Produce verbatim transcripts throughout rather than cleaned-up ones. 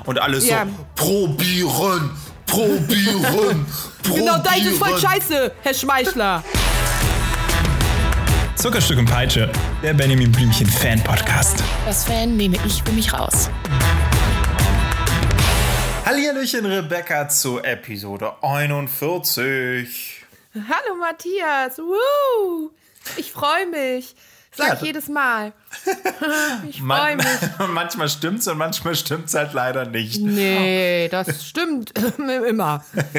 Und alle so, Ja. probieren, probieren, probieren. Genau, das ist voll scheiße, Herr Schmeichler. Zuckerstück und Peitsche, der Benjamin Blümchen Fan-Podcast. Das Fan nehme ich für mich raus. Hallihallöchen, Rebecca, zur Episode einundvierzig. Hallo Matthias, Woo. Ich freue mich. Sag Ja, ich jedes Mal. Ich freue Man- mich. manchmal stimmt's und manchmal stimmt's halt leider nicht. Nee, das stimmt immer.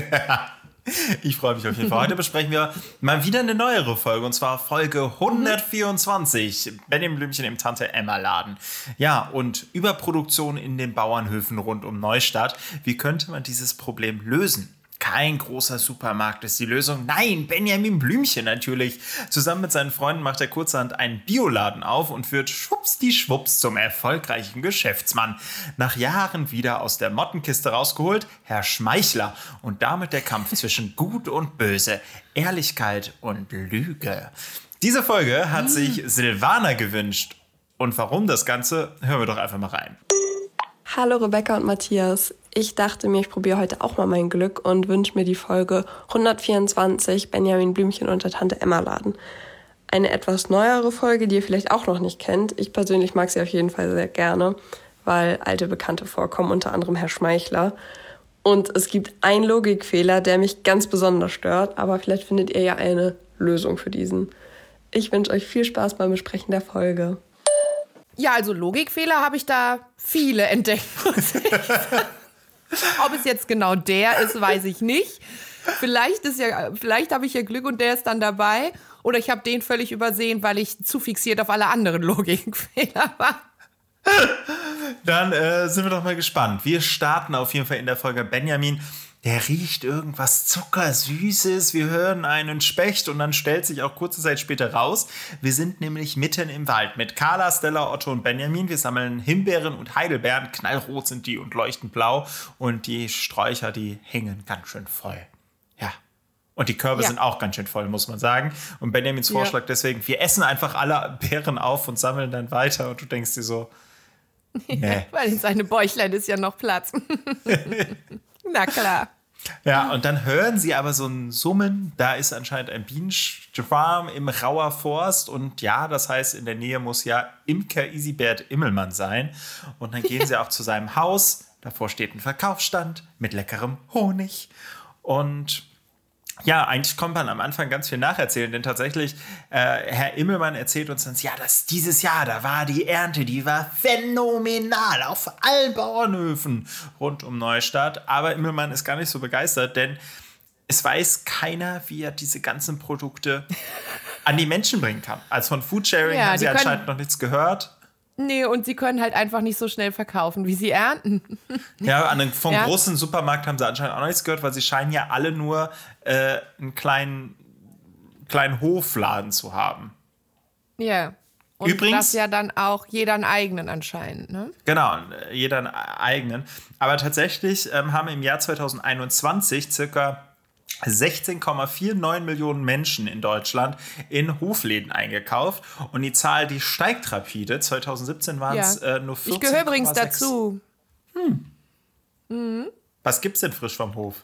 Ich freue mich auf jeden Fall. Heute besprechen wir mal wieder eine neuere Folge, und zwar Folge hundertvierundzwanzig. Benjamin Blümchen im Tante-Emma-Laden. Ja, und Überproduktion in den Bauernhöfen rund um Neustadt. Wie könnte man dieses Problem lösen? Kein großer Supermarkt ist die Lösung. Nein, Benjamin Blümchen natürlich. Zusammen mit seinen Freunden macht er kurzerhand einen Bioladen auf und wird schwuppsdischwupps zum erfolgreichen Geschäftsmann. Nach Jahren wieder aus der Mottenkiste rausgeholt, Herr Schmeichler. Und damit der Kampf zwischen Gut und Böse, Ehrlichkeit und Lüge. Diese Folge hat sich Silvana gewünscht. Und warum das Ganze, hören wir doch einfach mal rein. Hallo Rebecca und Matthias. Ich dachte mir, ich probiere heute auch mal mein Glück und wünsche mir die Folge hundertvierundzwanzig Benjamin Blümchen und der Tante Emma Laden. Eine etwas neuere Folge, die ihr vielleicht auch noch nicht kennt. Ich persönlich mag sie auf jeden Fall sehr gerne, weil alte Bekannte vorkommen, unter anderem Herr Schmeichler. Und es gibt einen Logikfehler, der mich ganz besonders stört, aber vielleicht findet ihr ja eine Lösung für diesen. Ich wünsche euch viel Spaß beim Besprechen der Folge. Ja, also Logikfehler habe ich da viele entdeckt, muss ich sagen. Ob es jetzt genau der ist, weiß ich nicht. Vielleicht ist ja, vielleicht habe ich ja Glück und der ist dann dabei. Oder ich habe den völlig übersehen, weil ich zu fixiert auf alle anderen Logikfehler war. Dann äh, sind wir doch mal gespannt. Wir starten auf jeden Fall in der Folge Benjamin. Der riecht irgendwas Zuckersüßes. Wir hören einen Specht und dann stellt sich auch kurze Zeit später raus. Wir sind nämlich mitten im Wald mit Carla, Stella, Otto und Benjamin. Wir sammeln Himbeeren und Heidelbeeren. Knallrot sind die und leuchtend blau. Und die Sträucher, die hängen ganz schön voll. Ja. Und die Körbe Ja. sind auch ganz schön voll, muss man sagen. Und Benjamins Ja. Vorschlag deswegen, wir essen einfach alle Beeren auf und sammeln dann weiter. Und du denkst dir so, nee. Weil in seinem Bäuchlein ist ja noch Platz. Na klar. Ja, und dann hören sie aber so ein Summen. Da ist anscheinend ein Bienenschwarm im Rauer Forst. Und ja, das heißt, in der Nähe muss ja Imker Isibert Immelmann sein. Und dann gehen sie auch zu seinem Haus. Davor steht ein Verkaufsstand mit leckerem Honig. Und ja, eigentlich kommt man am Anfang ganz viel nacherzählen, denn tatsächlich, äh, Herr Immelmann erzählt uns dann, ja, das, dieses Jahr, da war die Ernte, die war phänomenal auf allen Bauernhöfen rund um Neustadt. Aber Immelmann ist gar nicht so begeistert, denn es weiß keiner, wie er diese ganzen Produkte an die Menschen bringen kann. Also von Foodsharing Ja, haben sie die können- anscheinend noch nichts gehört. Nee, und sie können halt einfach nicht so schnell verkaufen, wie sie ernten. Ja, an einem, vom Ja. großen Supermarkt haben sie anscheinend auch noch nichts gehört, weil sie scheinen ja alle nur äh, einen kleinen, kleinen Hofladen zu haben. Ja. Und Übrigens- das ja dann auch jeder einen eigenen anscheinend, ne? Genau, jeder einen eigenen. Aber tatsächlich ähm, haben im Jahr zweitausendeinundzwanzig circa sechzehn Komma neunundvierzig Millionen Menschen in Deutschland in Hofläden eingekauft. Und die Zahl, die steigt rapide. zweitausendsiebzehn waren es Ja. äh, nur vierzehn Ich gehöre übrigens Komma sechs. dazu. Was gibt's denn frisch vom Hof?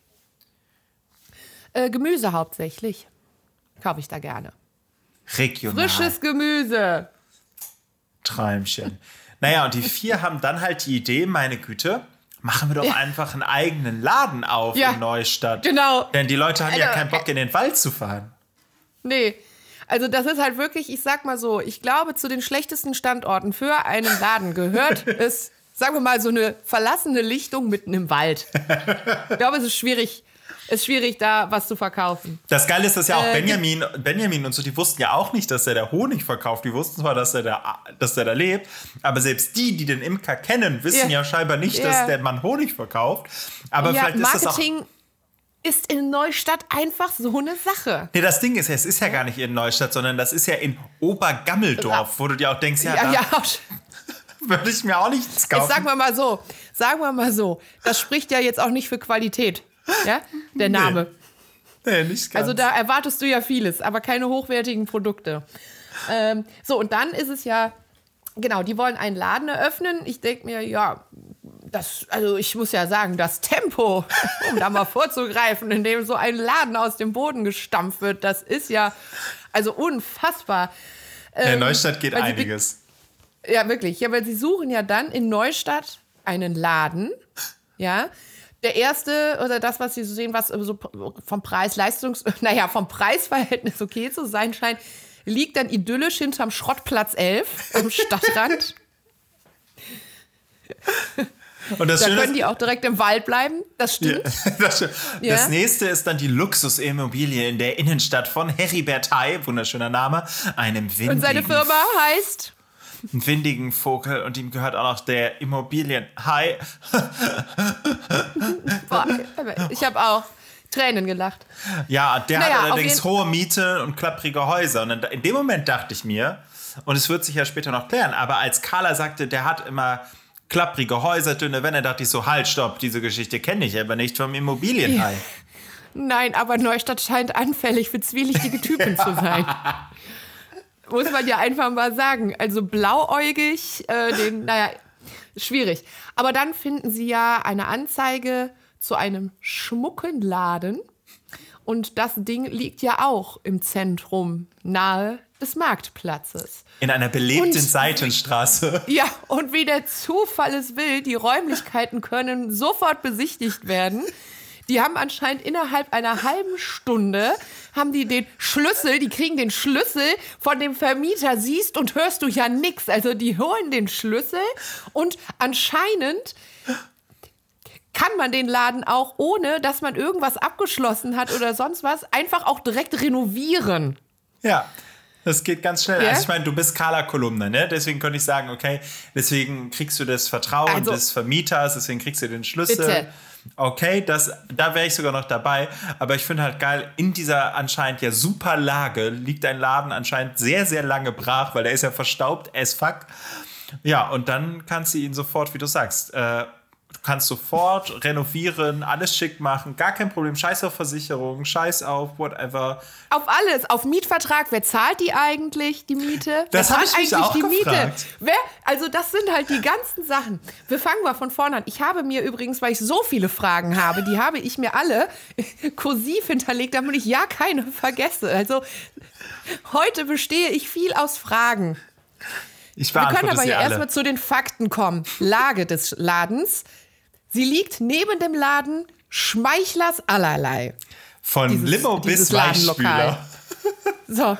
Äh, Gemüse hauptsächlich. Kaufe ich da gerne. Regional. Frisches Gemüse. Träumchen. Naja, und die vier haben dann halt die Idee, meine Güte, machen wir doch einfach einen eigenen Laden auf Ja, in Neustadt. genau. Denn die Leute haben ja Also, keinen Bock, in den Wald zu fahren. Nee. Also das ist halt wirklich, ich sag mal so, ich glaube, zu den schlechtesten Standorten für einen Laden gehört es, sagen wir mal, so eine verlassene Lichtung mitten im Wald. Ich glaube, es ist schwierig, es ist schwierig, da was zu verkaufen. Das Geile ist, dass ja auch Äh, Benjamin, Benjamin und so, die wussten ja auch nicht, dass er da Honig verkauft. Die wussten zwar, dass er da, dass er da lebt, aber selbst die, die den Imker kennen, wissen ja, Ja. scheinbar nicht, Ja. dass der Mann Honig verkauft. Aber Ja, vielleicht ist das auch... Marketing ist in Neustadt einfach so eine Sache. Nee, das Ding ist, es ist ja gar nicht in Neustadt, sondern das ist ja in Obergammeldorf, wo du dir auch denkst, ja, Ja, da ja, würde ich mir auch nichts kaufen. jetzt sagen wir mal so, sagen wir mal so, das spricht ja jetzt auch nicht für Qualität, ja, der Name. Nee, nicht ganz. Also da erwartest du ja vieles, aber keine hochwertigen Produkte. Ähm, so, und dann ist es ja, genau, die wollen einen Laden eröffnen. Ich denke mir, ja, das, also ich muss ja sagen, das Tempo, um da mal vorzugreifen, in dem so ein Laden aus dem Boden gestampft wird, das ist ja also unfassbar. In Ähm, Neustadt geht weil sie- einiges. Ja, wirklich. Ja, weil sie suchen ja dann in Neustadt einen Laden, ja. Der erste, oder das, was sie so sehen, was so vom Preis-Leistungs-, naja, vom Preisverhältnis okay zu sein scheint, liegt dann idyllisch hinterm Schrottplatz elf am Stadtrand. Und das Da Schöne können ist, die auch direkt im Wald bleiben, das stimmt. das, stimmt. Ja. Das nächste ist dann die Luxusimmobilie in der Innenstadt von Heribert Hay, wunderschöner Name, einem windigen, Und seine Firma heißt... einen windigen Vogel und ihm gehört auch noch der Immobilien-Hai. Boah, ich habe auch Tränen gelacht. Ja, der Naja, hat auf allerdings jeden- hohe Miete und klapprige Häuser. Und in dem Moment dachte ich mir, und es wird sich ja später noch klären, aber als Carla sagte, der hat immer klapprige Häuser, dünne Wände, dachte ich so, halt, stopp, diese Geschichte kenne ich aber nicht vom Immobilienhai. Nein, aber Neustadt scheint anfällig für zwielichtige Typen zu sein. Muss man ja einfach mal sagen. Also blauäugig, äh, den, naja, schwierig. Aber dann finden sie ja eine Anzeige zu einem schmucken Laden. Und das Ding liegt ja auch im Zentrum, nahe des Marktplatzes. In einer belebten Und- Seitenstraße. Ja, und wie der Zufall es will, die Räumlichkeiten können sofort besichtigt werden. Die haben anscheinend innerhalb einer halben Stunde, haben die den Schlüssel, die kriegen den Schlüssel von dem Vermieter, siehst und hörst du ja nix. Also die holen den Schlüssel und anscheinend kann man den Laden auch, ohne dass man irgendwas abgeschlossen hat oder sonst was, einfach auch direkt renovieren. Ja, das geht ganz schnell. Ja? Also ich meine, du bist Carla-Kolumne, ne? Deswegen könnte ich sagen, okay, deswegen kriegst du das Vertrauen Also- des Vermieters, deswegen kriegst du den Schlüssel. Bitte. Okay, das, da wäre ich sogar noch dabei. Aber ich finde halt geil, in dieser anscheinend ja super Lage liegt ein Laden anscheinend sehr, sehr lange brach, weil der ist ja verstaubt as fuck. Ja, und dann kannst du ihn sofort, wie du sagst, äh, du kannst sofort renovieren, alles schick machen, gar kein Problem. Scheiß auf Versicherung, scheiß auf whatever. Auf alles, auf Mietvertrag. Wer zahlt die eigentlich, die Miete? Das Wer hab zahlt ich mich auch die gefragt. Wer? Also das sind halt die ganzen Sachen. Wir fangen mal von vorne an. Ich habe mir übrigens, weil ich so viele Fragen habe, die habe ich mir alle kursiv hinterlegt, damit ich ja keine vergesse. Also heute bestehe ich viel aus Fragen. Ich Wir können beantworte aber sie ja alle. erstmal zu den Fakten kommen. Lage des Ladens. Sie liegt neben dem Laden Schmeichlers allerlei. Von dieses- Limo dieses bis Weichspüler. So.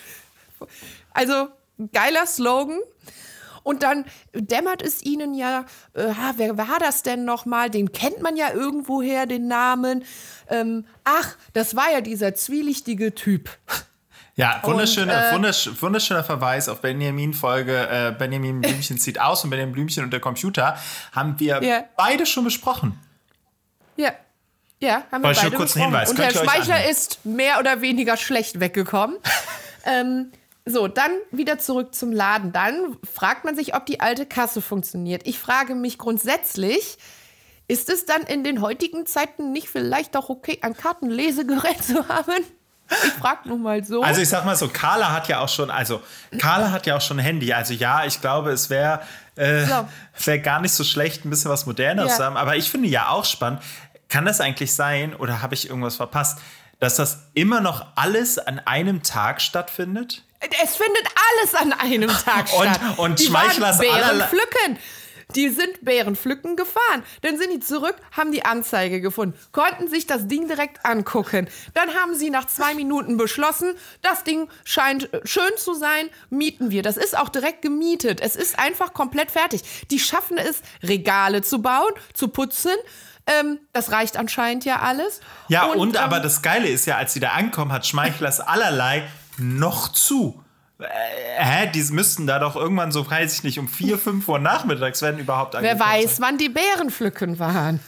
Also, geiler Slogan. Und dann dämmert es ihnen ja, äh, ah, wer war das denn nochmal? Den kennt man ja irgendwoher, den Namen. Ähm, ach, das war ja dieser zwielichtige Typ. Ja, wunderschöner, Und, äh, wundersch wunderschöner Verweis auf Benjamin-Folge. Äh, Benjamin Blümchen zieht aus und Benjamin Blümchen und der Computer haben wir Ja. beide schon besprochen. Ja. Ja, haben wir Wollte ich beide nur kurz einen besprochen. Hinweis, Und könnt Herr ihr euch Schmeichler anhören. ist mehr oder weniger schlecht weggekommen. ähm, so, dann wieder zurück zum Laden. Dann fragt man sich, ob die alte Kasse funktioniert. Ich frage mich grundsätzlich, ist es dann in den heutigen Zeiten nicht vielleicht auch okay, ein Kartenlesegerät zu haben? Ich frage nur mal so. Also ich sag mal so, Carla hat ja auch schon, also Carla hat ja auch schon ein Handy. Also ja, ich glaube, es wäre äh, So. wär gar nicht so schlecht, ein bisschen was Moderneres Ja. zu haben. Aber ich finde ja auch spannend, kann das eigentlich sein, oder habe ich irgendwas verpasst, dass das immer noch alles an einem Tag stattfindet? Es findet alles an einem Tag Und- statt. und die Schmeichlers waren Beeren allerlei- pflücken. Die sind Beeren pflücken gefahren. Dann sind die zurück, haben die Anzeige gefunden, konnten sich das Ding direkt angucken. Dann haben sie nach zwei Minuten beschlossen, das Ding scheint äh, schön zu sein, mieten wir. Das ist auch direkt gemietet. Es ist einfach komplett fertig. Die schaffen es, Regale zu bauen, zu putzen. Ähm, das reicht anscheinend ja alles. Ja, und, ähm, aber das Geile ist ja, als sie da ankommen, hat Schmeichlers allerlei noch zu. Äh, hä, die müssten da doch irgendwann so, weiß ich nicht, um vier, fünf Uhr nachmittags werden überhaupt Wer angefangen weiß, sein. wann die Beeren pflücken waren.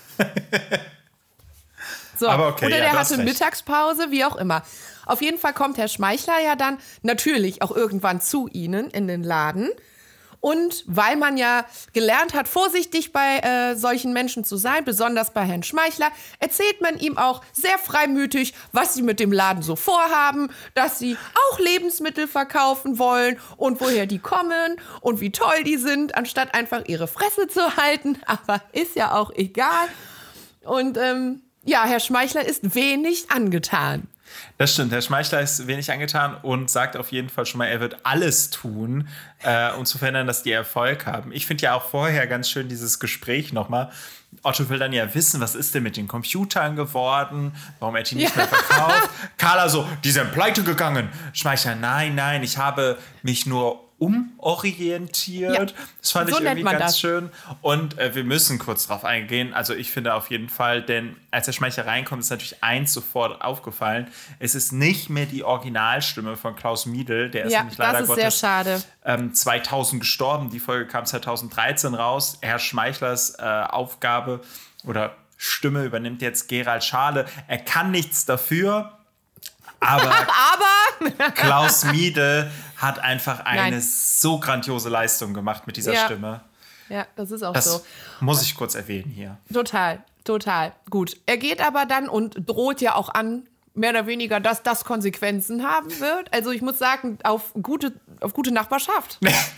So, Aber okay, oder ja, der du hast hatte recht. Mittagspause, wie auch immer. Auf jeden Fall kommt Herr Schmeichler ja dann natürlich auch irgendwann zu ihnen in den Laden Und weil man ja gelernt hat, vorsichtig bei äh, solchen Menschen zu sein, besonders bei Herrn Schmeichler, erzählt man ihm auch sehr freimütig, was sie mit dem Laden so vorhaben, dass sie auch Lebensmittel verkaufen wollen und woher die kommen und wie toll die sind, anstatt einfach ihre Fresse zu halten. Aber ist ja auch egal. Und ähm, ja, Herr Schmeichler ist wenig angetan. Das stimmt, Herr Schmeichler ist wenig angetan und sagt auf jeden Fall schon mal, er wird alles tun, äh, um zu verhindern, dass die Erfolg haben. Ich finde ja auch vorher ganz schön dieses Gespräch nochmal. Otto will dann ja wissen, was ist denn mit den Computern geworden? Warum er die nicht ja. mehr verkauft? Carla so, die sind pleite gegangen. Schmeichler, nein, nein, ich habe mich nur umorientiert. Ja. Das fand so ich irgendwie ganz das. schön. Und äh, wir müssen kurz drauf eingehen. Also ich finde auf jeden Fall, denn als der Schmeichler reinkommt, ist natürlich eins sofort aufgefallen. Es ist nicht mehr die Originalstimme von Klaus Miedl. Der ist ja, nämlich leider das ist Gottes sehr schade. Ähm, zweitausend gestorben. Die Folge kam zweitausenddreizehn raus. Herr Schmeichlers äh, Aufgabe oder Stimme übernimmt jetzt Gerald Schale. Er kann nichts dafür. Aber, aber Klaus Miedl hat einfach eine Nein. so grandiose Leistung gemacht mit dieser ja. Stimme. Ja, das ist auch das so. Muss ich kurz erwähnen hier. Total, total. Gut. Er geht aber dann und droht ja auch an, mehr oder weniger, dass das Konsequenzen haben wird. Also ich muss sagen, auf gute, auf gute Nachbarschaft.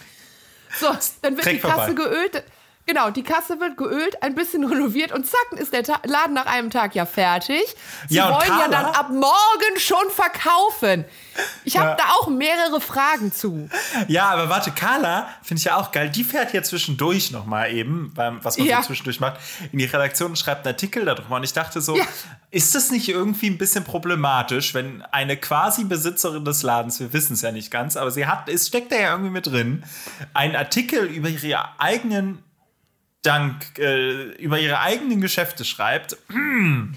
So, dann wird Trink die Kasse vorbei. geölt. Genau, die Kasse wird geölt, ein bisschen renoviert und zack, ist der Ta- Laden nach einem Tag ja fertig. Sie ja, wollen Carla, ja dann ab morgen schon verkaufen. Ich habe ja. da auch mehrere Fragen zu. Ja, aber warte, Carla finde ich ja auch geil. Die fährt ja zwischendurch nochmal eben, beim, was man ja. so zwischendurch macht, in die Redaktion und schreibt einen Artikel darüber. Und ich dachte so, ja. ist das nicht irgendwie ein bisschen problematisch, wenn eine quasi Besitzerin des Ladens, wir wissen es ja nicht ganz, aber sie hat, es steckt da ja irgendwie mit drin, einen Artikel über ihre eigenen Dank äh, über ihre eigenen Geschäfte schreibt. Hm.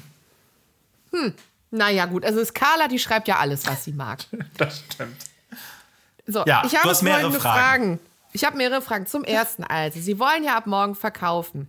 Hm. Naja, gut. Also ist Carla, die schreibt ja alles, was sie mag. Das stimmt. So, ja, ich habe du hast mehrere folgende Fragen. Fragen. Ich habe mehrere Fragen. Zum ersten also, Sie wollen ja ab morgen verkaufen.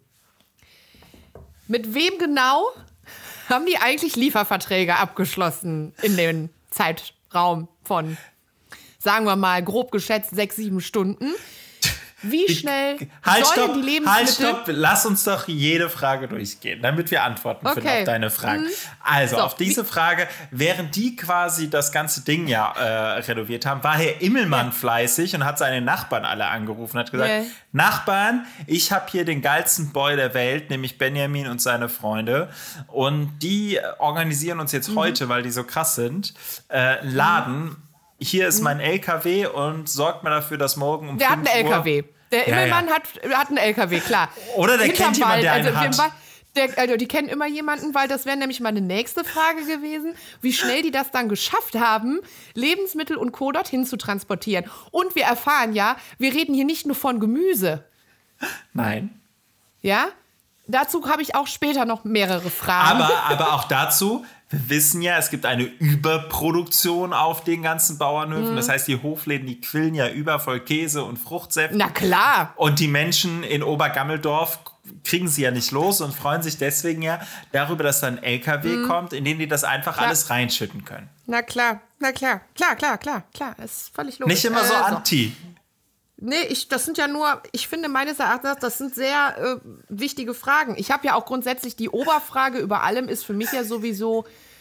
Mit wem genau haben die eigentlich Lieferverträge abgeschlossen in den Zeitraum von, sagen wir mal, grob geschätzt sechs, sieben Stunden? Wie schnell halt, sollen stopp, die Lebensmittel... Halt, stopp, lass uns doch jede Frage durchgehen, damit wir Antworten finden Okay. auf deine Fragen. Mhm. Also, So, auf diese Frage, während die quasi das ganze Ding ja äh, renoviert haben, war Herr Immelmann ja. fleißig und hat seine Nachbarn alle angerufen und hat gesagt, Yeah. Nachbarn, ich habe hier den geilsten Boy der Welt, nämlich Benjamin und seine Freunde. Und die organisieren uns jetzt mhm. heute, weil die so krass sind, äh, einen Laden. Mhm. Hier ist mein L K W und sorgt mal dafür, dass morgen um Der hat fünf einen Uhr... L K W. Der Ja, Immelmann ja. Hat, hat einen L K W, klar. Oder der Hinterm kennt jemanden, der Wald, einen also, hat. Der, also die kennen immer jemanden, weil das wäre nämlich meine nächste Frage gewesen, wie schnell die das dann geschafft haben, Lebensmittel und Co. dorthin zu transportieren. Und wir erfahren ja, wir reden hier nicht nur von Gemüse. Nein. Ja? Dazu habe ich auch später noch mehrere Fragen. Aber, aber auch dazu, wir wissen ja, es gibt eine Überproduktion auf den ganzen Bauernhöfen. Mhm. Das heißt, die Hofläden, die quillen ja über voll Käse und Fruchtsäfte. Na klar. Und die Menschen in Obergammeldorf kriegen sie ja nicht los und freuen sich deswegen ja darüber, dass da ein L K W mhm. kommt, in den die das einfach klar. alles reinschütten können. Na klar, na klar, klar, klar, klar, klar. Das ist völlig logisch. Nicht immer so äh, anti. Nee, ich, das sind ja nur, ich finde meines Erachtens, das sind sehr äh, wichtige Fragen. Ich habe ja auch grundsätzlich die Oberfrage über allem ist für mich ja sowieso,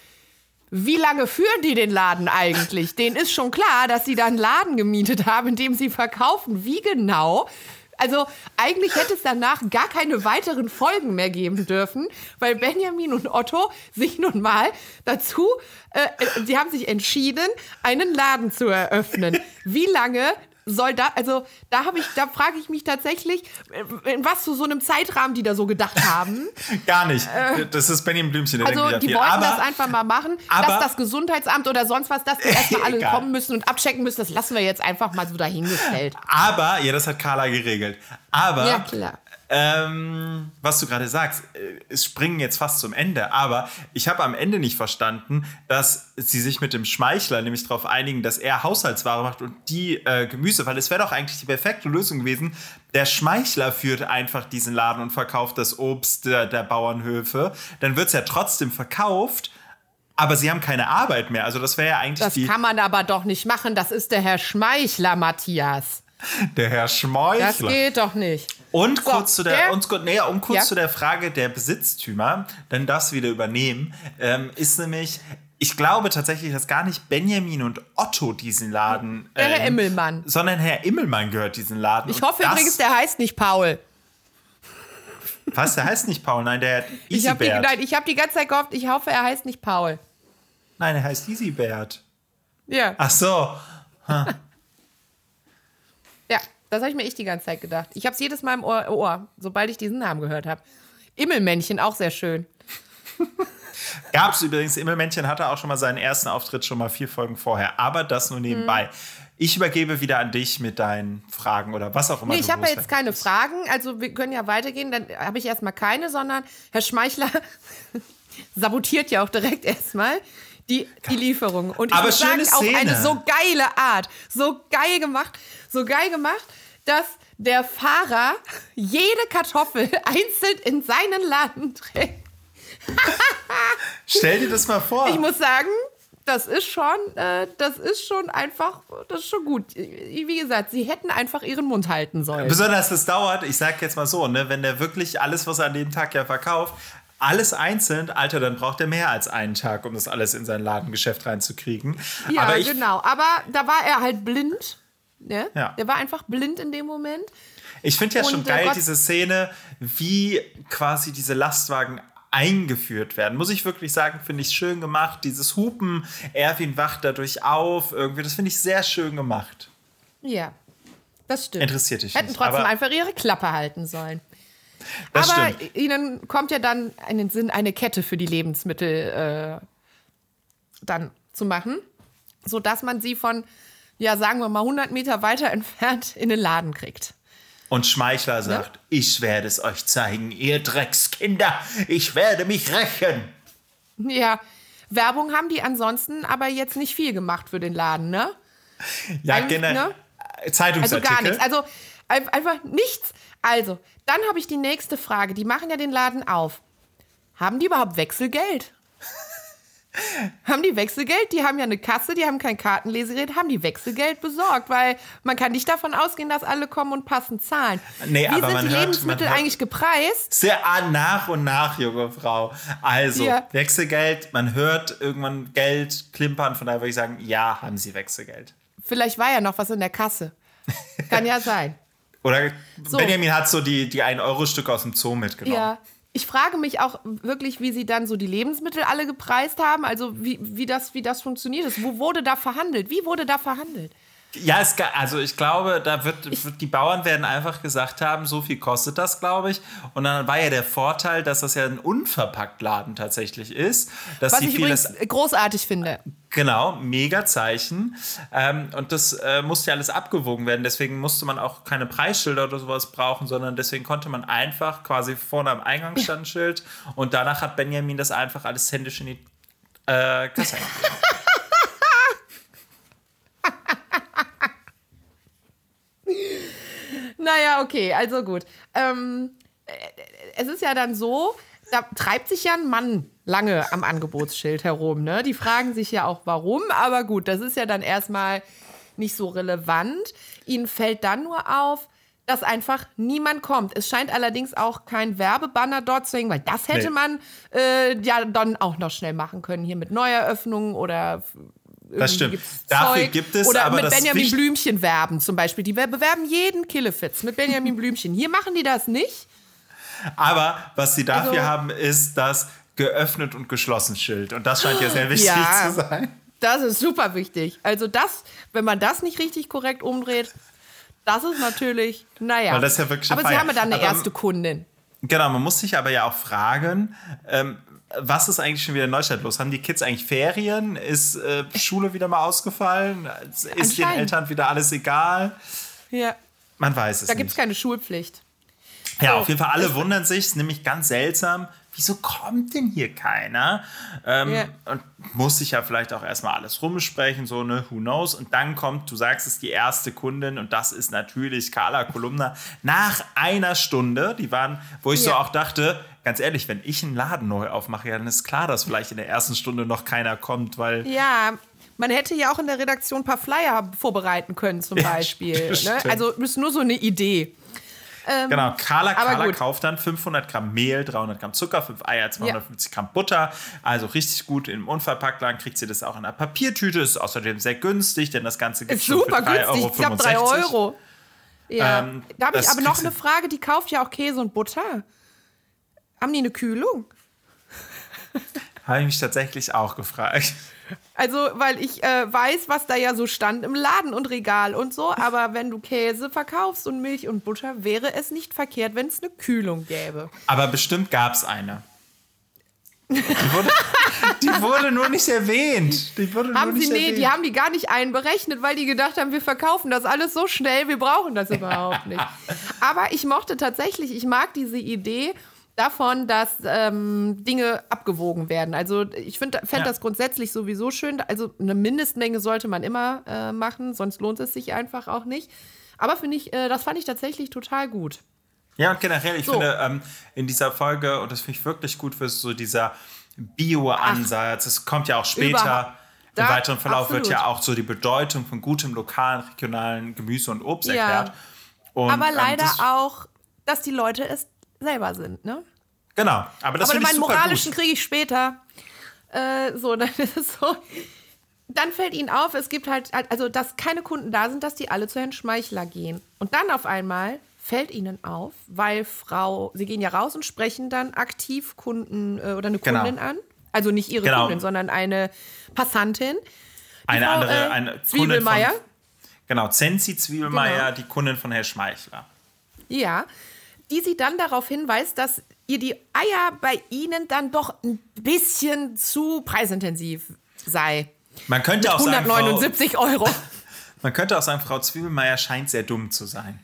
wie lange führen die den Laden eigentlich? Denen ist schon klar, dass sie da einen Laden gemietet haben, in dem sie verkaufen. Wie genau? Also eigentlich hätte es danach gar keine weiteren Folgen mehr geben dürfen, weil Benjamin und Otto sich nun mal dazu, äh, sie haben sich entschieden, einen Laden zu eröffnen. Wie lange soll da, also da habe ich, da frage ich mich tatsächlich, in was zu so einem Zeitrahmen die da so gedacht haben. Gar nicht. Äh, das ist Benjamin Blümchen, der also denkt die wieder wollten viel. Aber, das einfach mal machen, aber, dass das Gesundheitsamt oder sonst was, dass die erstmal alle Egal. kommen müssen und abchecken müssen, das lassen wir jetzt einfach mal so dahingestellt. Aber, ja, das hat Carla geregelt. Aber, Ja, klar. Ähm, was du gerade sagst, äh, es springen jetzt fast zum Ende, aber ich habe am Ende nicht verstanden, dass sie sich mit dem Schmeichler nämlich darauf einigen, dass er Haushaltsware macht und die äh, Gemüse, weil es wäre doch eigentlich die perfekte Lösung gewesen. Der Schmeichler führt einfach diesen Laden und verkauft das Obst der, der Bauernhöfe. Dann wird es ja trotzdem verkauft, aber sie haben keine Arbeit mehr. Also das wäre ja eigentlich Das die... kann man aber doch nicht machen, das ist der Herr Schmeichler, Matthias. Der Herr Schmeuchler. Das geht doch nicht. Und So, kurz zu der, der- und, nee, um kurz Ja. zu der Frage der Besitztümer, denn das wieder übernehmen, ähm, ist nämlich, ich glaube tatsächlich, dass gar nicht Benjamin und Otto diesen Laden, Der Herr ähm, Immelmann. sondern Herr Immelmann gehört diesen Laden. Ich Und hoffe das, übrigens, der heißt nicht Paul. Was, der heißt nicht Paul, nein, der hat Ich habe die, Isibert. nein, ich hab die ganze Zeit gehofft, ich hoffe, er heißt nicht Paul. Nein, er heißt Isibert. Ja, Ach so. ja, das habe ich mir echt die ganze Zeit gedacht. Ich habe es jedes Mal im Ohr, Ohr, sobald ich diesen Namen gehört habe. Immelmännchen, auch sehr schön. Gab's übrigens, Immelmännchen hatte auch schon mal seinen ersten Auftritt schon mal vier Folgen vorher, aber das nur nebenbei. Ich übergebe wieder an dich mit deinen Fragen oder was auch immer. Nee, du ich habe ja jetzt loswerden keine willst. Fragen, also wir können ja weitergehen. Dann habe ich erstmal keine, sondern Herr Schmeichler sabotiert ja auch direkt erstmal die, die Lieferung. Und ich Aber muss sagen, schöne auf Szene. eine so geile Art, so geil gemacht, so geil gemacht, dass der Fahrer jede Kartoffel einzeln in seinen Laden trägt. Stell dir das mal vor. Ich muss sagen, das ist schon, äh, das ist schon einfach, das ist schon gut. Wie gesagt, sie hätten einfach ihren Mund halten sollen. Besonders das dauert, ich sag jetzt mal so, ne, wenn der wirklich alles, was er an dem Tag ja verkauft, alles einzeln, Alter, dann braucht er mehr als einen Tag, um das alles in sein Ladengeschäft reinzukriegen. Ja, Aber ich, genau. Aber da war er halt blind. Ne? Ja. Der war einfach blind in dem Moment. ich finde ja schon Und, äh, geil, Gott- diese Szene, wie quasi diese Lastwagen eingeführt werden. Muss ich wirklich sagen, finde ich schön gemacht. Dieses Hupen, Erwin wacht dadurch auf, irgendwie, das finde ich sehr schön gemacht. Ja, das stimmt. Interessiert dich Hätten nicht, trotzdem aber- einfach ihre Klappe halten sollen. Das Aber stimmt. ihnen kommt ja dann in den Sinn, eine Kette für die Lebensmittel äh, dann zu machen, sodass man sie von, ja, sagen wir mal, hundert Meter weiter entfernt in den Laden kriegt. Und Schmeichler sagt, ich werde es euch zeigen, ihr Dreckskinder. Ich werde mich rächen. Ja, Werbung haben die ansonsten aber jetzt nicht viel gemacht für den Laden, ne? Ja, Eigentlich, generell. ne? Also Zeitungsartikel. gar nichts. Also ein- einfach nichts. Also, dann habe ich die nächste Frage. Die machen ja den Laden auf. Haben die überhaupt Wechselgeld? Haben die Wechselgeld? Die haben ja eine Kasse, die haben kein Kartenlesegerät. Haben die Wechselgeld besorgt? Weil man kann nicht davon ausgehen, dass alle kommen und passend zahlen. Nee, Wie aber sind man die hört- Lebensmittel man hört- eigentlich gepreist? Sehr ah, nach und nach, junge Frau. Also, Ja. Wechselgeld, man hört irgendwann Geld klimpern, von daher würde ich sagen, ja, haben sie Wechselgeld. Vielleicht war ja noch was in der Kasse. Kann ja sein. Oder So. Benjamin hat so die, die ein Euro Stücke aus dem Zoo mitgenommen. Ja. Ich frage mich auch wirklich, wie sie dann so die Lebensmittel alle gepreist haben. Also wie, wie, das, wie das funktioniert ist. Wo wurde da verhandelt? Wie wurde da verhandelt? Ja, es, ga- also ich glaube, da wird, wird die Bauern werden einfach gesagt haben, so viel kostet das, glaube ich. Und dann war ja der Vorteil, dass das ja ein Unverpackt-Laden tatsächlich ist. Dass Was sie ich vieles, übrigens großartig finde. genau, mega Zeichen. Ähm, und das äh, musste ja alles abgewogen werden. Deswegen musste man auch keine Preisschilder oder sowas brauchen, sondern deswegen konnte man einfach quasi vorne am Eingang stand ein Schild und danach hat Benjamin das einfach alles händisch in die äh, Kasse eingegeben. Naja, okay, also gut. Ähm, äh, es ist ja dann so, da treibt sich ja ein Mann lange am Angebotsschild herum. Ne? Die fragen sich ja auch, warum. Aber gut, das ist ja dann erstmal nicht so relevant. Ihnen fällt dann nur auf, dass einfach niemand kommt. Es scheint allerdings auch kein Werbebanner dort zu hängen, weil das hätte Nee. man äh, ja dann auch noch schnell machen können. Hier mit Neueröffnungen oder Das stimmt. gibt's Dafür Zeug. gibt es Oder aber mit das Benjamin Wicht- Blümchen werben zum Beispiel. Die wer- bewerben jeden Killefitz mit Benjamin Blümchen. Hier machen die das nicht. Aber was sie dafür Also- haben, ist das geöffnet und geschlossen Schild. Und das scheint ja sehr wichtig Ja. zu sein. Das ist super wichtig. Also das, wenn man das nicht richtig korrekt umdreht, das ist natürlich, naja. Weil das ist ja wirklich eine Aber sie Feier. haben ja dann eine Aber- erste Kundin. Genau, man muss sich aber ja auch fragen, ähm, was ist eigentlich schon wieder in Neustadt los? Haben die Kids eigentlich Ferien? Ist äh, Schule wieder mal ausgefallen? Ist den Anscheinend. Eltern wieder alles egal? Ja. Man weiß es Da gibt es nicht. keine Schulpflicht. Ja, auf jeden Fall, alle wundern sich, ist nämlich ganz seltsam. Wieso kommt denn hier keiner? Ähm, Ja. Und muss sich ja vielleicht auch erstmal alles rumsprechen, so, ne, who knows? Und dann kommt, du sagst es, die erste Kundin und das ist natürlich Carla Kolumna. Nach einer Stunde, die waren, wo ich so Ja. auch dachte, ganz ehrlich, wenn ich einen Laden neu aufmache, ja, dann ist klar, dass vielleicht in der ersten Stunde noch keiner kommt, weil... Ja, man hätte ja auch in der Redaktion ein paar Flyer vorbereiten können zum Ja, Beispiel. Ne? stimmt. Also ist nur so eine Idee. Ähm, Genau, Carla, aber Carla gut. kauft dann fünfhundert Gramm Mehl, dreihundert Gramm Zucker, fünf Eier, zweihundertfünfzig Gramm Butter. Also richtig gut im Unverpacktladen. Kriegt sie das auch in einer Papiertüte. Ist außerdem sehr günstig, denn das Ganze gibt Ist super günstig, ich glaube drei Euro. Ja. Ähm, da habe ich das aber noch kriegst eine du- Frage, die kauft ja auch Käse und Butter. Haben die eine Kühlung? Habe ich mich tatsächlich auch gefragt. Also, weil ich äh, weiß, was da ja so stand im Laden und Regal und so, aber wenn du Käse verkaufst und Milch und Butter, wäre es nicht verkehrt, wenn es eine Kühlung gäbe. Aber bestimmt gab es eine. Die wurde, die wurde nur nicht erwähnt. Die wurde nur Haben sie, nicht nee, erwähnt. die haben die gar nicht einberechnet, weil die gedacht haben, wir verkaufen das alles so schnell, wir brauchen das überhaupt nicht. Aber ich mochte tatsächlich, ich mag diese Idee davon, dass ähm, Dinge abgewogen werden. Also ich fände Ja. das grundsätzlich sowieso schön. Also eine Mindestmenge sollte man immer äh, machen, sonst lohnt es sich einfach auch nicht. Aber finde ich, äh, das fand ich tatsächlich total gut. Ja, und generell, ich So. finde, ähm, in dieser Folge, und das finde ich wirklich gut, für so dieser Bio-Ansatz, es kommt ja auch später, Überhaupt. im Da- weiteren Verlauf wird absolut. ja auch so die Bedeutung von gutem lokalen, regionalen Gemüse und Obst Ja. erklärt. Und, Aber ähm, leider das, auch, dass die Leute es selber sind, ne? Genau, aber das Aber finde ich meinen super moralischen gut. kriege ich später. Äh, so, dann ist es so. Dann fällt ihnen auf, es gibt halt, also dass keine Kunden da sind, dass die alle zu Herrn Schmeichler gehen. Und dann auf einmal fällt ihnen auf, weil Frau, sie gehen ja raus und sprechen dann aktiv Kunden äh, oder eine Genau. Kundin an. Also nicht ihre Genau. Kundin, sondern eine Passantin. Die Eine Frau, andere, äh, eine Kundin Zwiebelmeier. von, genau, Zenzi Zwiebelmeier, Genau. die Kundin von Herr Schmeichler. Ja, die sie dann darauf hinweist, dass ihr die Eier bei ihnen dann doch ein bisschen zu preisintensiv sei. Man könnte auch sagen, Frau, hundertneunundsiebzig Euro. man könnte auch sagen, Frau Zwiebelmeier scheint sehr dumm zu sein.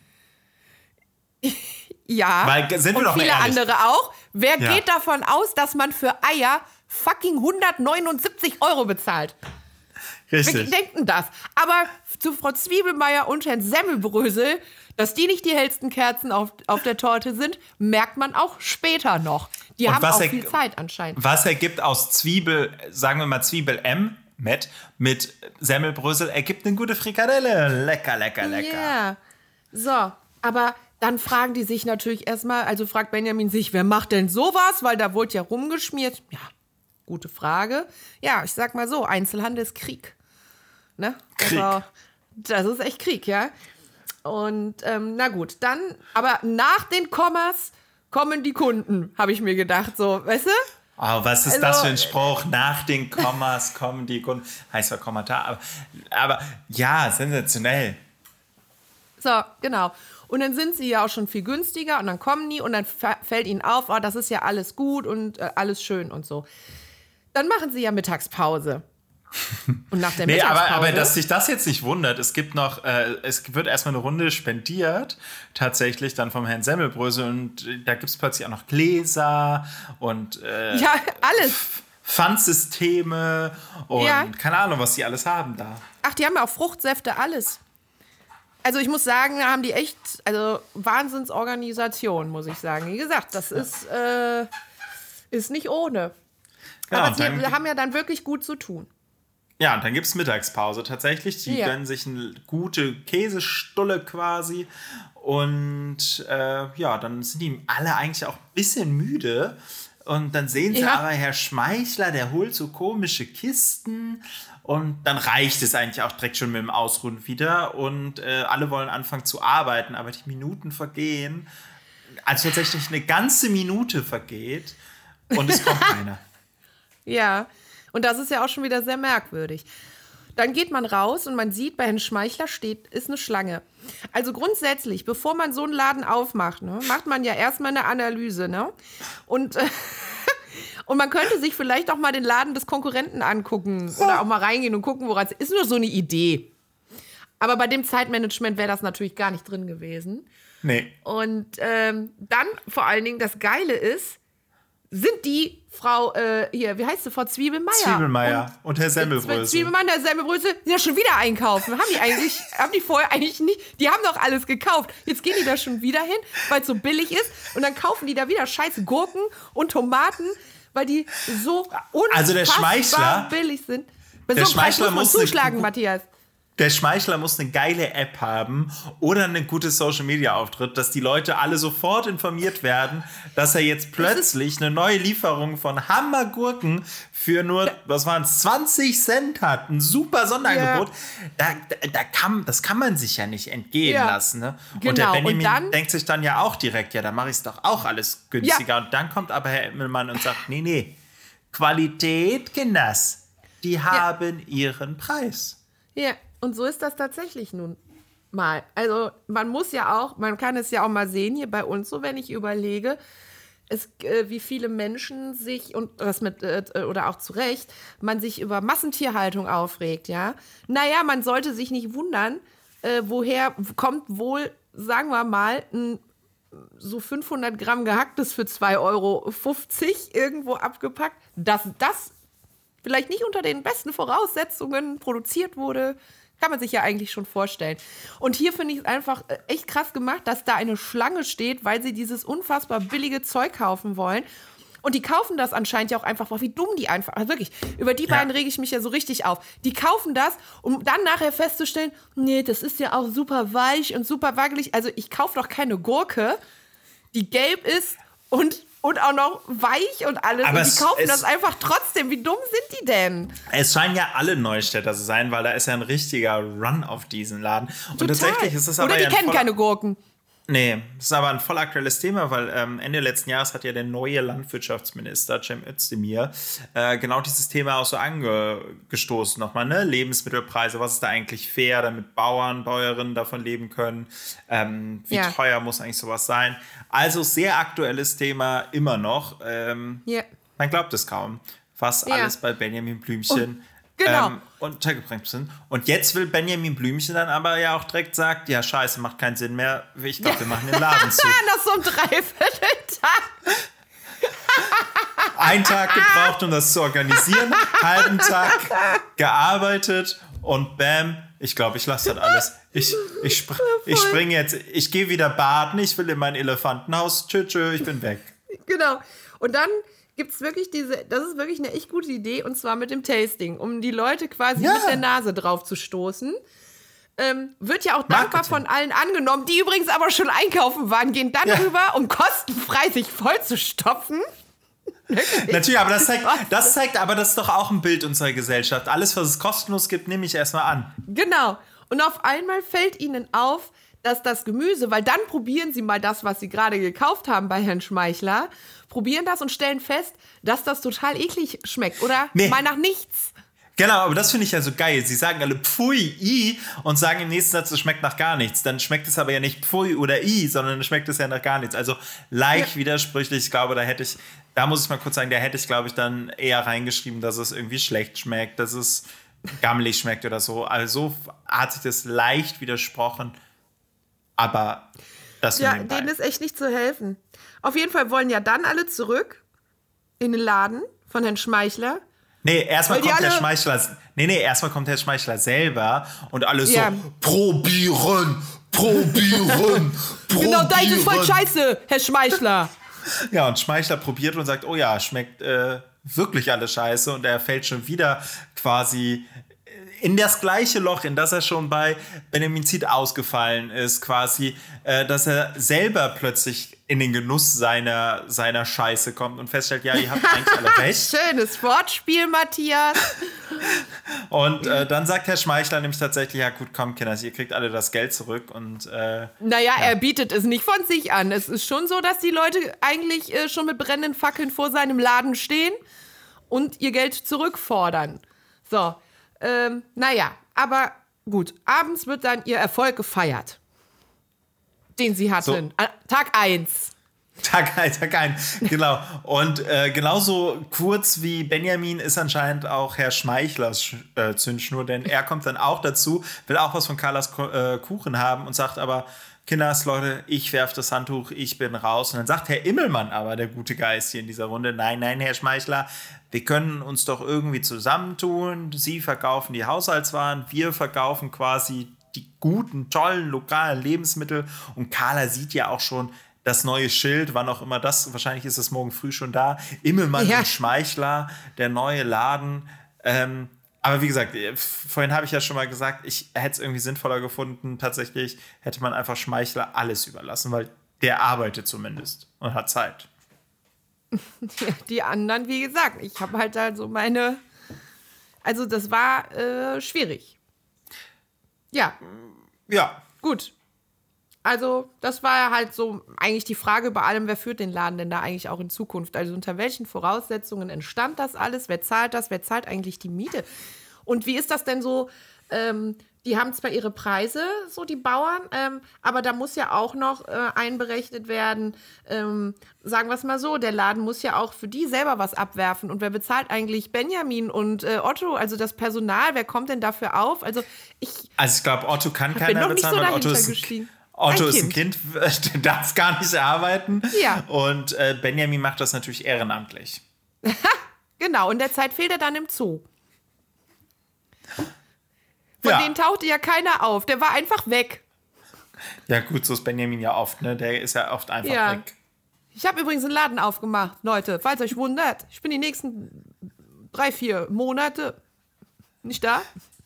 Ja, Weil, sind wir und doch mal viele ehrlich. andere auch. Wer Ja. geht davon aus, dass man für Eier fucking hundertneunundsiebzig Euro bezahlt? Wer Richtig. denkt denn das? Aber zu Frau Zwiebelmeier und Herrn Semmelbrösel, dass die nicht die hellsten Kerzen auf, auf der Torte sind, merkt man auch später noch. Die Und haben was auch er- viel Zeit anscheinend. Was ergibt aus Zwiebel, sagen wir mal Zwiebel M, Matt, mit Semmelbrösel, ergibt eine gute Frikadelle. Lecker, lecker, lecker. Ja, so, aber dann fragen die sich natürlich erstmal, also fragt Benjamin sich, wer macht denn sowas? Weil da wurde ja rumgeschmiert. Ja, gute Frage. Ja, ich sag mal so, Einzelhandel ist Krieg. Ne? Krieg. Also, das ist echt Krieg, ja. Und ähm, na gut, dann, aber nach den Kommas kommen die Kunden, habe ich mir gedacht, so, weißt du? Oh, was ist Also- das für ein Spruch? Nach den Kommas kommen die Kunden. Heißer Kommentar. Aber, aber ja, sensationell. So, genau. Und dann sind sie ja auch schon viel günstiger und dann kommen die und dann fa- fällt ihnen auf, oh, das ist ja alles gut und äh, alles schön und so. Dann machen sie ja Mittagspause. Und nach der Nee, Mittagspause... aber, aber dass sich das jetzt nicht wundert, es gibt noch, äh, es wird erstmal eine Runde spendiert, tatsächlich dann vom Herrn Semmelbrösel und äh, da gibt es plötzlich auch noch Gläser und äh, ja, alles. Pfandsysteme und Ja. keine Ahnung, was die alles haben da. Ach, die haben ja auch Fruchtsäfte, alles. Also ich muss sagen, da haben die echt, also Wahnsinnsorganisation, muss ich sagen. Wie gesagt, das ist, äh, ist nicht ohne. Ja, aber und sie dann- haben ja dann wirklich gut zu tun. Ja, und dann gibt es Mittagspause tatsächlich. Die Ja. gönnen sich eine gute Käsestulle quasi. Und äh, ja, dann sind die alle eigentlich auch ein bisschen müde. Und dann sehen sie Ja. aber, Herr Schmeichler, der holt so komische Kisten. Und dann reicht es eigentlich auch direkt schon mit dem Ausruhen wieder. Und äh, alle wollen anfangen zu arbeiten, aber die Minuten vergehen. Also tatsächlich eine ganze Minute vergeht und es kommt keiner. Ja, und das ist ja auch schon wieder sehr merkwürdig. Dann geht man raus und man sieht, bei Herrn Schmeichler steht, ist eine Schlange. Also grundsätzlich, bevor man so einen Laden aufmacht, ne, macht man ja erstmal eine Analyse. Ne? Und, äh, und man könnte sich vielleicht auch mal den Laden des Konkurrenten angucken oder auch mal reingehen und gucken, woran es ist. Nur so eine Idee. Aber bei dem Zeitmanagement wäre das natürlich gar nicht drin gewesen. Nee. Und ähm, dann vor allen Dingen, das Geile ist, sind die Frau, äh, hier, wie heißt sie, Frau Zwiebelmeier? Zwiebelmeier und, und Herr Semmelbrösel. Zwiebelmann, Herr Semmelbrösel, die ja schon wieder einkaufen. Haben die eigentlich, haben die vorher eigentlich nicht, die haben doch alles gekauft. Jetzt gehen die da schon wieder hin, weil es so billig ist. Und dann kaufen die da wieder scheiß Gurken und Tomaten, weil die so unfassbar also der Schmeichler, billig sind. Bei der so einem Preis Schmeichler muss man muss zuschlagen, eine, Matthias. Der Schmeichler muss eine geile App haben oder einen guten Social-Media-Auftritt, dass die Leute alle sofort informiert werden, dass er jetzt plötzlich eine neue Lieferung von Hammergurken für nur, ja. was waren es, zwanzig Cent hat. Ein super Sonderangebot. Ja. Da, da, da kann, das kann man sich ja nicht entgehen ja. lassen. Ne? Genau. Und der Benjamin und dann, denkt sich dann ja auch direkt, ja, da mache ich es doch auch alles günstiger. Ja. Und dann kommt aber Herr Immelmann und sagt, nee, nee, Qualität, Kinders, die haben ja. ihren Preis. Ja. Und so ist das tatsächlich nun mal. Also man muss ja auch, man kann es ja auch mal sehen hier bei uns so, wenn ich überlege, es, äh, wie viele Menschen sich, und das mit, äh, oder auch zu Recht, man sich über Massentierhaltung aufregt, ja. Naja, man sollte sich nicht wundern, äh, woher kommt wohl, sagen wir mal, ein so fünfhundert Gramm gehacktes für zwei Euro fünfzig irgendwo abgepackt, dass das vielleicht nicht unter den besten Voraussetzungen produziert wurde. Kann man sich ja eigentlich schon vorstellen. Und hier finde ich es einfach echt krass gemacht, dass da eine Schlange steht, weil sie dieses unfassbar billige Zeug kaufen wollen. Und die kaufen das anscheinend ja auch einfach, boah, wie dumm die einfach, also wirklich, über die ja. beiden rege ich mich ja so richtig auf. Die kaufen das, um dann nachher festzustellen, nee, das ist ja auch super weich und super wackelig. Also ich kaufe doch keine Gurke, die gelb ist und Und auch noch weich und alles. Aber und die kaufen es, das einfach trotzdem. Wie dumm sind die denn? Es scheinen ja alle Neustädter zu sein, weil da ist ja ein richtiger Run auf diesen Laden. Und Total. tatsächlich ist es aber Oder die ja kennen keine Gurken. Nee, das ist aber ein voll aktuelles Thema, weil ähm, Ende letzten Jahres hat ja der neue Landwirtschaftsminister Cem Özdemir äh, genau dieses Thema auch so angestoßen nochmal, ne? Lebensmittelpreise, was ist da eigentlich fair, damit Bauern, Bäuerinnen davon leben können, ähm, wie ja. teuer muss eigentlich sowas sein. Also sehr aktuelles Thema immer noch. Ähm, yeah. Man glaubt es kaum, was ja. alles bei Benjamin Blümchen oh. Genau. Ähm, untergebracht sind. Und jetzt will Benjamin Blümchen dann aber ja auch direkt sagen, ja scheiße, macht keinen Sinn mehr. Ich glaube, wir machen den Laden zu. Nach so einem Dreivierteltag. Ein Tag gebraucht, um das zu organisieren. Halben Tag gearbeitet und bam, ich glaube, ich lasse das alles. Ich, ich, spr- ich springe jetzt, ich gehe wieder baden, ich will in mein Elefantenhaus. Tschö, tschö, ich bin weg. Genau. Und dann gibt es wirklich diese, das ist wirklich eine echt gute Idee, und zwar mit dem Tasting, um die Leute quasi ja. mit der Nase drauf zu stoßen. Ähm, wird ja auch dankbar von allen angenommen, die übrigens aber schon einkaufen waren, gehen dann ja. rüber, um kostenfrei sich voll zu stopfen. Natürlich, aber das zeigt, das zeigt, aber das ist doch auch ein Bild unserer Gesellschaft. Alles, was es kostenlos gibt, nehme ich erstmal an. Genau. Und auf einmal fällt ihnen auf, dass das Gemüse, weil dann probieren sie mal das, was sie gerade gekauft haben bei Herrn Schmeichler, probieren das und stellen fest, dass das total eklig schmeckt oder nee. mal nach nichts. Genau, aber das finde ich ja so geil. Sie sagen alle Pfui, I und sagen im nächsten Satz, es schmeckt nach gar nichts. Dann schmeckt es aber ja nicht Pfui oder I, sondern dann schmeckt es ja nach gar nichts. Also leicht ja. widersprüchlich. Ich glaube, da hätte ich, da muss ich mal kurz sagen, da hätte ich, glaube ich, dann eher reingeschrieben, dass es irgendwie schlecht schmeckt, dass es gammelig schmeckt oder so. Also hat sich das leicht widersprochen. Aber das ja, denen ist echt nicht zu helfen. Auf jeden Fall wollen ja dann alle zurück in den Laden von Herrn Schmeichler. Nee, erstmal kommt Herr Schmeichler. Nee, nee, erstmal kommt Herr Schmeichler selber und alle so ja. probieren, probieren, probieren. Genau, das ist voll scheiße, Herr Schmeichler. Ja, und Schmeichler probiert und sagt, oh ja, schmeckt äh, wirklich alles scheiße, und er fällt schon wieder quasi in das gleiche Loch, in das er schon bei Benjamin Ziet ausgefallen ist, quasi, äh, dass er selber plötzlich in den Genuss seiner, seiner Scheiße kommt und feststellt, ja, ihr habt eigentlich alle recht. Schönes Wortspiel, Matthias. Und äh, dann sagt Herr Schmeichler nämlich tatsächlich, ja gut, komm, Kinders, ihr kriegt alle das Geld zurück. Und äh, naja, ja. er bietet es nicht von sich an. Es ist schon so, dass die Leute eigentlich äh, schon mit brennenden Fackeln vor seinem Laden stehen und ihr Geld zurückfordern. So. Ähm, naja, aber gut. Abends wird dann ihr Erfolg gefeiert, den sie hatten. So. Tag eins. Tag ein, Tag ein, genau. Und äh, genauso kurz wie Benjamin ist anscheinend auch Herr Schmeichlers Sch- äh, Zündschnur, denn er kommt dann auch dazu, will auch was von Carlas Ko- äh, Kuchen haben und sagt aber, Kinders, Leute, ich werfe das Handtuch, ich bin raus. Und dann sagt Herr Immelmann aber, der gute Geist hier in dieser Runde, nein, nein, Herr Schmeichler, wir können uns doch irgendwie zusammentun. Sie verkaufen die Haushaltswaren, wir verkaufen quasi die guten, tollen, lokalen Lebensmittel. Und Carla sieht ja auch schon das neue Schild, wann auch immer das, wahrscheinlich ist es morgen früh schon da. Immelmann Ja. und Schmeichler, der neue Laden. Ähm, aber wie gesagt, vorhin habe ich ja schon mal gesagt, ich hätte es irgendwie sinnvoller gefunden. Tatsächlich hätte man einfach Schmeichler alles überlassen, weil der arbeitet zumindest und hat Zeit. Die anderen, wie gesagt, ich habe halt da so meine. Also, das war äh, schwierig. Ja, Ja, gut. Also, das war halt so eigentlich die Frage bei allem, wer führt den Laden denn da eigentlich auch in Zukunft? Also, unter welchen Voraussetzungen entstand das alles? Wer zahlt das? Wer zahlt eigentlich die Miete? Und wie ist das denn so? Ähm, die haben zwar ihre Preise, so die Bauern, ähm, aber da muss ja auch noch äh, einberechnet werden, ähm, sagen wir es mal so, der Laden muss ja auch für die selber was abwerfen. Und wer bezahlt eigentlich Benjamin und äh, Otto, also das Personal, wer kommt denn dafür auf? Also ich also ich glaube, Otto kann bin keiner noch nicht so bezahlen, weil Otto dahinter ist ein, gestiegen. Otto Ein ist ein Kind, der darf gar nicht arbeiten. Ja. Und äh, Benjamin macht das natürlich ehrenamtlich. Genau, und der Zeit fehlt er dann im Zoo. Von Ja. denen tauchte ja keiner auf, der war einfach weg. Ja gut, so ist Benjamin ja oft, ne? Der ist ja oft einfach Ja. weg. Ich habe übrigens einen Laden aufgemacht, Leute, falls euch wundert. Ich bin die nächsten drei, vier Monate nicht da.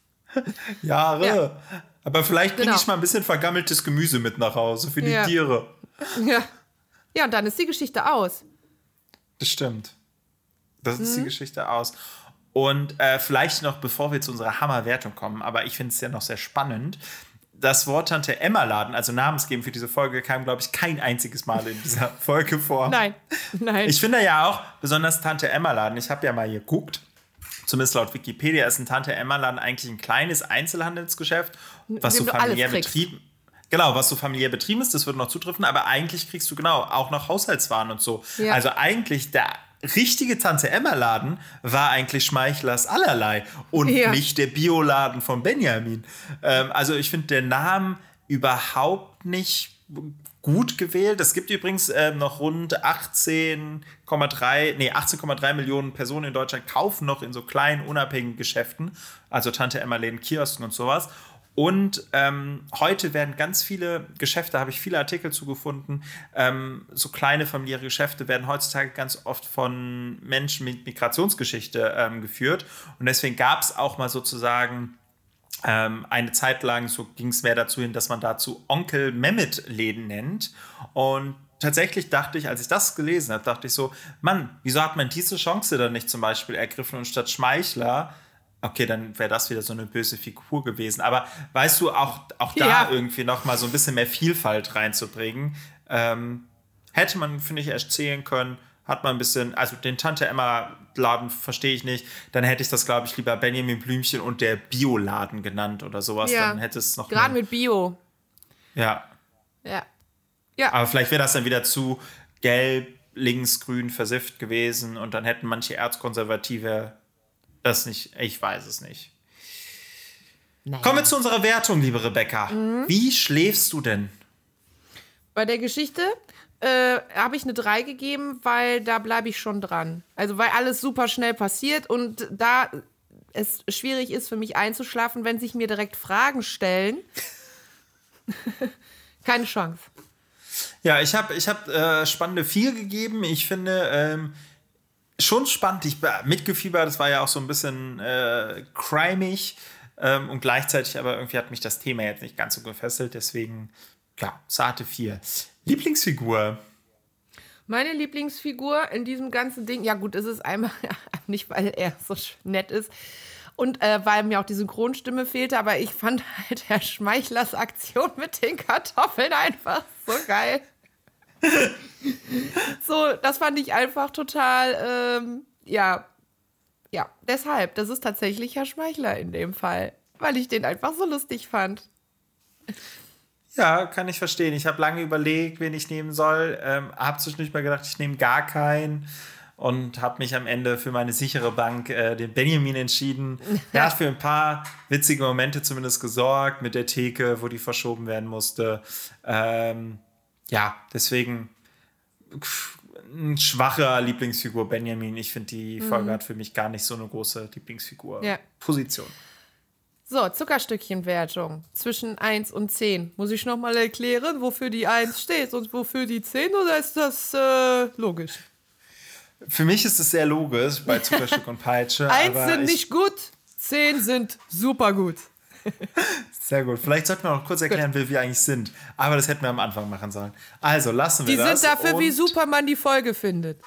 Jahre. Ja. Aber vielleicht bringe Genau. ich mal ein bisschen vergammeltes Gemüse mit nach Hause für die Ja. Tiere. Ja. Ja, und dann ist die Geschichte aus. Das stimmt. Das ist die Mhm. Geschichte aus. Und äh, vielleicht noch, bevor wir zu unserer Hammerwertung kommen, aber ich finde es ja noch sehr spannend, das Wort Tante Emma-Laden, also namensgebend für diese Folge, kam, glaube ich, kein einziges Mal in dieser Folge vor. Nein, nein. Ich finde ja auch, besonders Tante Emma-Laden, ich habe ja mal geguckt, zumindest laut Wikipedia ist ein Tante Emma-Laden eigentlich ein kleines Einzelhandelsgeschäft, was dem so du alles familiär kriegst. betrieben Genau, was so familiär betrieben ist, das würde noch zutreffen, aber eigentlich kriegst du genau auch noch Haushaltswaren und so. Ja. Also eigentlich der richtige Tante-Emma-Laden war eigentlich Schmeichlers Allerlei und Ja. nicht der Bioladen von Benjamin. Ähm, also ich finde den Namen überhaupt nicht gut gewählt. Es gibt übrigens äh, noch rund achtzehn Komma drei, nee, achtzehn Komma drei Millionen Personen in Deutschland kaufen noch in so kleinen, unabhängigen Geschäften, also Tante-Emma-Läden, Kiosken und sowas. Und ähm, heute werden ganz viele Geschäfte, habe ich viele Artikel zugefunden, ähm, so kleine familiäre Geschäfte werden heutzutage ganz oft von Menschen mit Migrationsgeschichte ähm, geführt. Und deswegen gab es auch mal sozusagen ähm, eine Zeit lang, so ging es mehr dazu hin, dass man dazu Onkel Mehmet-Läden nennt. Und tatsächlich dachte ich, als ich das gelesen habe, dachte ich so, Mann, wieso hat man diese Chance dann nicht zum Beispiel ergriffen und statt Schmeichler, okay, dann wäre das wieder so eine böse Figur gewesen. Aber weißt du, auch, auch da Ja. irgendwie noch mal so ein bisschen mehr Vielfalt reinzubringen, ähm, hätte man, finde ich, erzählen können, hat man ein bisschen, also den Tante-Emma-Laden verstehe ich nicht, dann hätte ich das, glaube ich, lieber Benjamin Blümchen und der Bioladen genannt oder sowas, Ja. dann hätte es noch Gerade mehr- mit Bio. ja, Ja. Ja. aber vielleicht wäre das dann wieder zu gelb, links, grün versifft gewesen und dann hätten manche Erzkonservative das nicht, ich weiß es nicht. Naja. Kommen wir zu unserer Wertung, liebe Rebecca. Wie schläfst du denn? Bei der Geschichte äh, habe ich eine drei gegeben, weil da bleibe ich schon dran. Also weil alles super schnell passiert und da es schwierig ist für mich einzuschlafen, wenn sich mir direkt Fragen stellen. Keine Chance. Ja, ich habe ich hab, äh, spannende vier gegeben. Ich finde ähm, schon spannend. Ich war mitgefiebert. Das war ja auch so ein bisschen äh, crimig. Ähm, und gleichzeitig aber irgendwie hat mich das Thema jetzt nicht ganz so gefesselt. Deswegen, ja, zarte vier. Lieblingsfigur? Meine Lieblingsfigur in diesem ganzen Ding, ja gut, es ist einmal, nicht weil er so sch- nett ist und äh, weil mir auch die Synchronstimme fehlte, aber ich fand halt Herr Schmeichlers Aktion mit den Kartoffeln einfach so geil. So, das fand ich einfach total, ähm, ja, ja, deshalb, das ist tatsächlich Herr Schmeichler in dem Fall, weil ich den einfach so lustig fand. Ja, kann ich verstehen. Ich habe lange überlegt, wen ich nehmen soll. Ähm, habe zwischendurch mal gedacht, ich nehme gar keinen. Und habe mich am Ende für meine sichere Bank, äh, den Benjamin, entschieden. Der hat für ein paar witzige Momente zumindest gesorgt, mit der Theke, wo die verschoben werden musste. Ähm, ja, deswegen ein schwacher Lieblingsfigur Benjamin. Ich finde, die Folge mhm. hat für mich gar nicht so eine große Lieblingsfigur-Position. Ja. So, Zuckerstückchenwertung zwischen eins und zehn. Muss ich noch mal erklären, wofür die eins steht und wofür die zehn, oder ist das äh, logisch? Für mich ist es sehr logisch bei Zuckerstück und Peitsche. eins aber sind ich, nicht gut, zehn sind super gut. Sehr gut. Vielleicht sollten wir noch kurz erklären, wie wir eigentlich sind. Aber das hätten wir am Anfang machen sollen. Also, lassen wir die das. Die sind dafür, wie super man die Folge findet.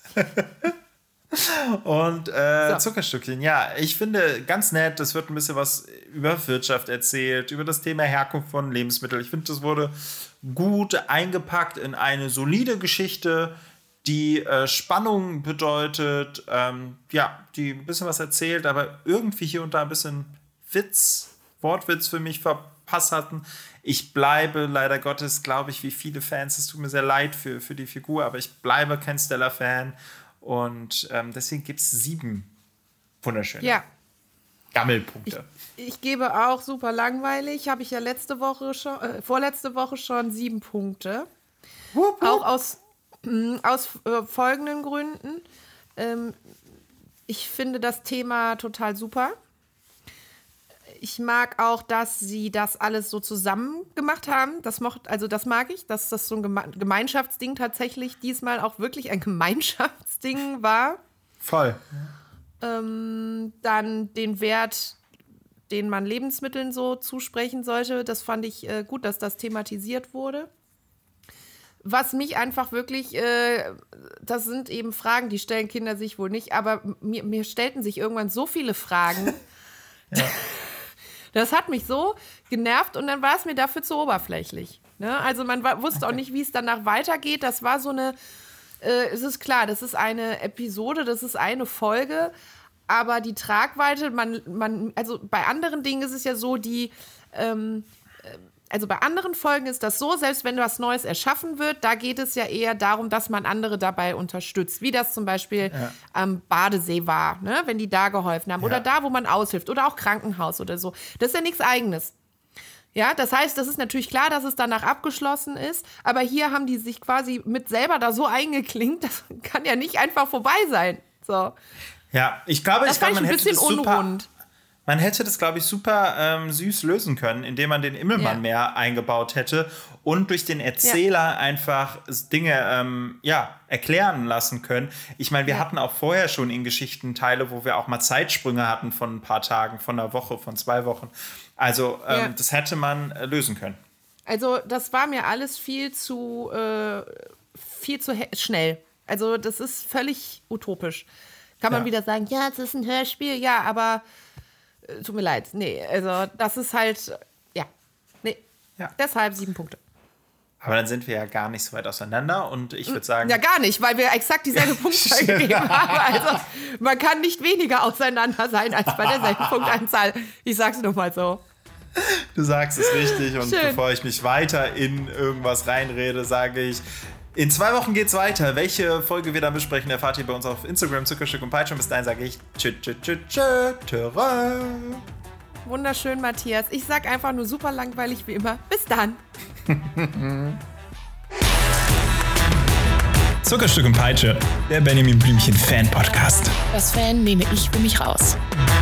Und äh, so. Zuckerstückchen, ja, ich finde ganz nett, es wird ein bisschen was über Wirtschaft erzählt, über das Thema Herkunft von Lebensmitteln. Ich finde, das wurde gut eingepackt in eine solide Geschichte, die äh, Spannung bedeutet, ähm, ja, die ein bisschen was erzählt, aber irgendwie hier und da ein bisschen Witz, Wortwitz für mich verpasst hatten. Ich bleibe leider Gottes, glaube ich, wie viele Fans, es tut mir sehr leid für, für die Figur, aber ich bleibe kein Stella-Fan. Und ähm, deswegen gibt es sieben wunderschöne ja. Gammelpunkte. Ich, ich gebe auch super langweilig. Habe ich ja letzte Woche schon, äh, vorletzte Woche schon sieben Punkte. Wupp, wupp. Auch aus, mh, aus äh, folgenden Gründen. Ähm, ich finde das Thema total super. Ich mag auch, dass sie das alles so zusammen gemacht haben. Das mocht, also das mag ich, dass das so ein Geme- Gemeinschaftsding tatsächlich diesmal auch wirklich ein Gemeinschaftsding war. Voll. Ähm, dann den Wert, den man Lebensmitteln so zusprechen sollte, das fand ich äh, gut, dass das thematisiert wurde. Was mich einfach wirklich, äh, das sind eben Fragen, die stellen Kinder sich wohl nicht, aber mir, mir stellten sich irgendwann so viele Fragen. Ja. Das hat mich so genervt und dann war es mir dafür zu oberflächlich. Ne? Also man war, wusste auch nicht, wie es danach weitergeht. Das war so eine, äh, es ist klar, das ist eine Episode, das ist eine Folge, aber die Tragweite, man, man, also bei anderen Dingen ist es ja so, die, ähm, also bei anderen Folgen ist das so, selbst wenn was Neues erschaffen wird, da geht es ja eher darum, dass man andere dabei unterstützt. Wie das zum Beispiel ja. am Badesee war, ne? Wenn die da geholfen haben. Ja. Oder da, wo man aushilft. Oder auch Krankenhaus oder so. Das ist ja nichts Eigenes. Ja, das heißt, das ist natürlich klar, dass es danach abgeschlossen ist. Aber hier haben die sich quasi mit selber da so eingeklinkt, das kann ja nicht einfach vorbei sein. So. Ja, ich glaube, das ich glaube, man ein hätte bisschen das super... unrund. Man hätte das, glaube ich, super ähm, süß lösen können, indem man den Immelmann ja. mehr eingebaut hätte und durch den Erzähler ja. einfach Dinge ähm, ja, erklären lassen können. Ich meine, wir ja. hatten auch vorher schon in Geschichten Teile, wo wir auch mal Zeitsprünge hatten von ein paar Tagen, von einer Woche, von zwei Wochen. Also ähm, ja. das hätte man äh, lösen können. Also das war mir alles viel zu, äh, viel zu he- schnell. Also das ist völlig utopisch. Kann man ja. wieder sagen, ja, es ist ein Hörspiel, ja, aber tut mir leid, nee, also das ist halt, ja, nee, ja. deshalb sieben Punkte. Aber dann sind wir ja gar nicht so weit auseinander und ich würde sagen... Ja, gar nicht, weil wir exakt dieselbe Punktzahl gegeben haben. Also man kann nicht weniger auseinander sein als bei derselben Punktanzahl. Ich sag's nur mal so. Du sagst es richtig und Schön. Bevor ich mich weiter in irgendwas reinrede, sage ich... In zwei Wochen geht's weiter. Welche Folge wir dann besprechen, erfahrt ihr bei uns auf Instagram, Zuckerstück und Peitsche. Und bis dahin sage ich tschö, tschö, tschö, tschö, tschö. Wunderschön, Matthias. Ich sag einfach nur super langweilig wie immer. Bis dann. Zuckerstück und Peitsche, der Benjamin Blümchen Fan Podcast. Das Fan nehme ich für mich raus.